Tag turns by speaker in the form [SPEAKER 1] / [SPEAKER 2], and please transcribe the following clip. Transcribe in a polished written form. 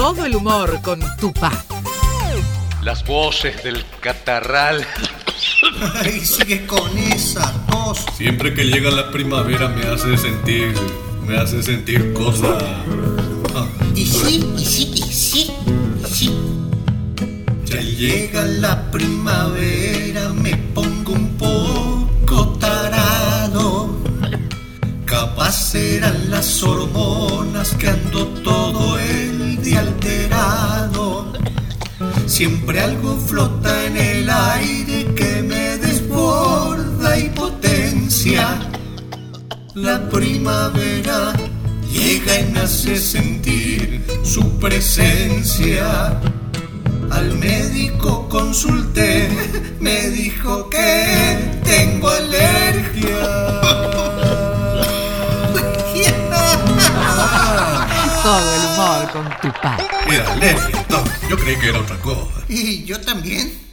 [SPEAKER 1] Todo el humor con Tupá.
[SPEAKER 2] Las voces del catarral.
[SPEAKER 3] Ay, sigue con esa tos.
[SPEAKER 4] Siempre que llega la primavera me hace sentir cosas.
[SPEAKER 3] Y sí. Ya llega la primavera, me pongo un poco tarado. Capaz serán las hormonas que ando todo el día alterado. Siempre algo flota en el aire que me desborda y potencia. La primavera llega y me hace sentir su presencia. Al médico consulté, me dijo que tengo alergia.
[SPEAKER 1] Todo el humor con Tupá.
[SPEAKER 4] Era alergia, entonces. Yo creí que era otra cosa.
[SPEAKER 3] Y yo también.